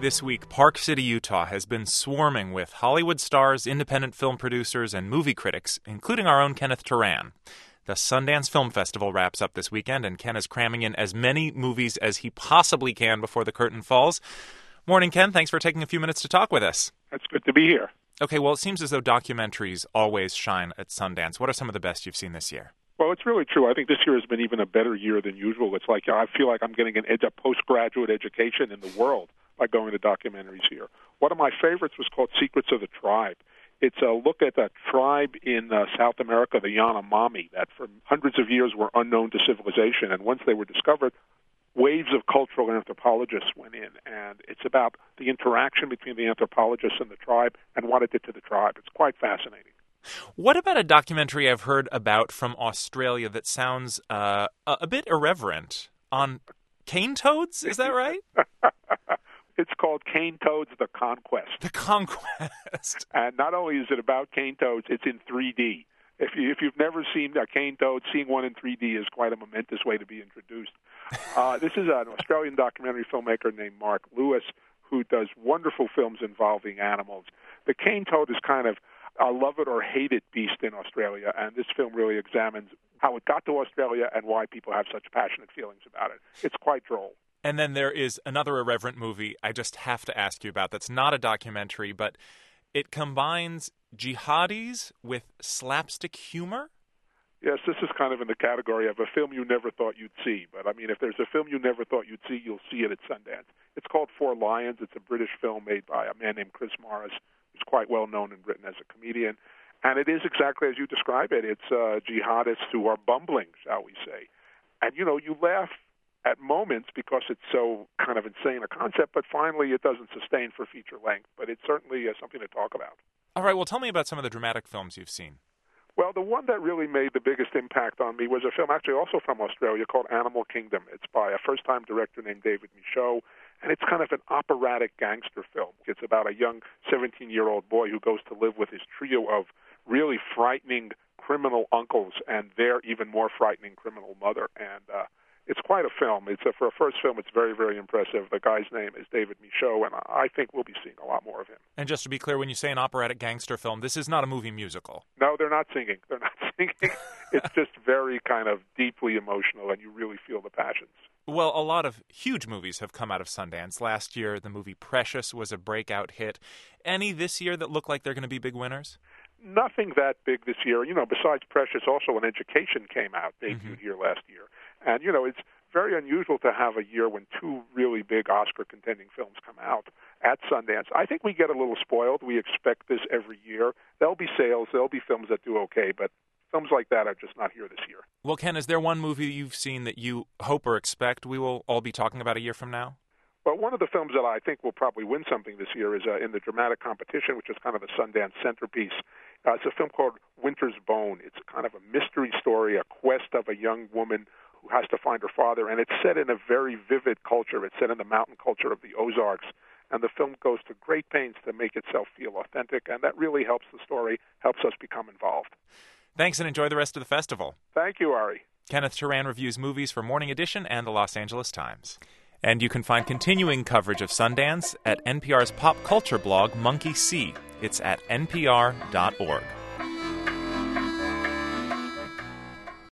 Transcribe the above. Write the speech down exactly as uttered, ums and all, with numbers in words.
This week, Park City, Utah has been swarming with Hollywood stars, independent film producers, and movie critics, including our own Kenneth Turan. The Sundance Film Festival wraps up this weekend, and Ken is cramming in as many movies as he possibly can before the curtain falls. Morning, Ken. Thanks for taking a few minutes to talk with us. It's good to be here. Okay, well, it seems as though documentaries always shine at Sundance. What are some of the best you've seen this year? Well, it's really true. I think this year has been even a better year than usual. It's like I feel like I'm getting an ed- a postgraduate education in the world by going to documentaries here. One of my favorites was called Secrets of the Tribe. It's a look at a tribe in uh, South America, the Yanomami, that for hundreds of years were unknown to civilization. And once they were discovered, waves of cultural anthropologists went in. And it's about the interaction between the anthropologists and the tribe and what it did to the tribe. It's quite fascinating. What about a documentary I've heard about from Australia that sounds uh, a, a bit irreverent on cane toads? Is that right? It's called Cane Toads: The Conquest. The Conquest. And not only is it about cane toads, it's in three D. If, you, if you've never seen a cane toad, seeing one in three D is quite a momentous way to be introduced. Uh, this is an Australian documentary filmmaker named Mark Lewis who does wonderful films involving animals. The cane toad is kind of a love it or hate it beast in Australia, and this film really examines how it got to Australia and why people have such passionate feelings about it. It's quite droll. And then there is another irreverent movie I just have to ask you about that's not a documentary, but it combines jihadis with slapstick humor? Yes, this is kind of in the category of a film you never thought you'd see. But, I mean, if there's a film you never thought you'd see, you'll see it at Sundance. It's called Four Lions. It's a British film made by a man named Chris Morris, who's quite well known in Britain as a comedian. And it is exactly as you describe it. It's uh, jihadists who are bumbling, shall we say. And, you know, you laugh at moments because it's so kind of insane a concept, but finally it doesn't sustain for feature length. But it's certainly uh, something to talk about. All right, well, tell me about some of the dramatic films you've seen. Well, the one that really made the biggest impact on me was a film actually also from Australia called Animal Kingdom. It's by a first-time director named David Michôd, and it's kind of an operatic gangster film. It's about a young seventeen-year-old boy who goes to live with his trio of really frightening criminal uncles and their even more frightening criminal mother. And uh, it's quite a film. It's a, for a first film, it's very, very impressive. The guy's name is David Michôd, and I think we'll be seeing a lot more of him. And just to be clear, when you say an operatic gangster film, this is not a movie musical. No, they're not singing. They're not singing. It's just very kind of deeply emotional, and you really feel the passions. Well, a lot of huge movies have come out of Sundance. Last year, the movie Precious was a breakout hit. Any this year that look like they're going to be big winners? Nothing that big this year. You know, besides Precious, also An Education came out, debuted mm-hmm. here last year. And, you know, it's very unusual to have a year when two really big Oscar-contending films come out at Sundance. I think we get a little spoiled. We expect this every year. There'll be sales. There'll be films that do okay, but films like that are just not here this year. Well, Ken, is there one movie you've seen that you hope or expect we will all be talking about a year from now? Well, one of the films that I think will probably win something this year is uh, in the dramatic competition, which is kind of the Sundance centerpiece. Uh, it's a film called Winter's Bone. It's kind of a mystery story, a quest of a young woman who has to find her father, and it's set in a very vivid culture. It's set in the mountain culture of the Ozarks, and the film goes to great pains to make itself feel authentic, and that really helps the story, helps us become involved. Thanks, and enjoy the rest of the festival. Thank you, Ari. Kenneth Turan reviews movies for Morning Edition and the Los Angeles Times. And you can find continuing coverage of Sundance at N P R's pop culture blog, Monkey See. It's at N P R dot org.